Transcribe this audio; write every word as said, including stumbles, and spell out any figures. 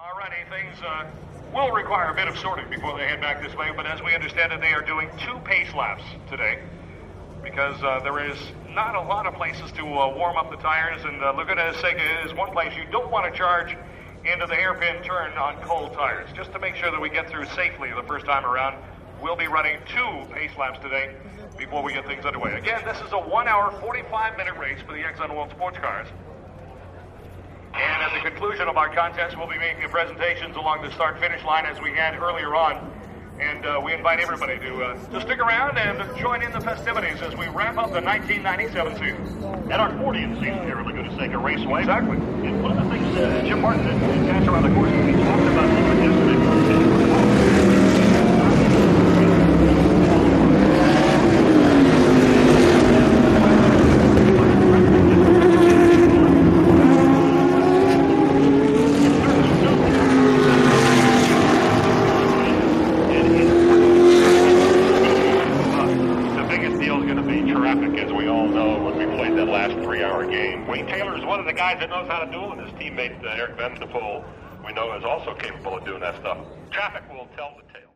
Alrighty, things uh, will require a bit of sorting before they head back this way, but as we understand it, they are doing two pace laps today because uh, there is not a lot of places to uh, warm up the tires, and uh, Laguna Seca is one place you don't want to charge into the hairpin turn on cold tires. Just to make sure that we get through safely the first time around, we'll be running two pace laps today before we get things underway. Again, this is a one hour, forty-five minute race for the Exxon World Sports Cars. And at the conclusion of our contest, we'll be making presentations along the start-finish line as we had earlier on. And uh, we invite everybody to, uh, to stick around and join in the festivities as we wrap up the nineteen ninety-seven season. At our fortieth season here at Laguna Seca Raceway. Exactly. And one of the things uh, Jim Martin and Cash around the course, we talked about yesterday. Wayne Taylor is one of the guys that knows how to do it, and his teammate uh, Eric Van de Poel, we know, is also capable of doing that stuff. Traffic will tell the tale.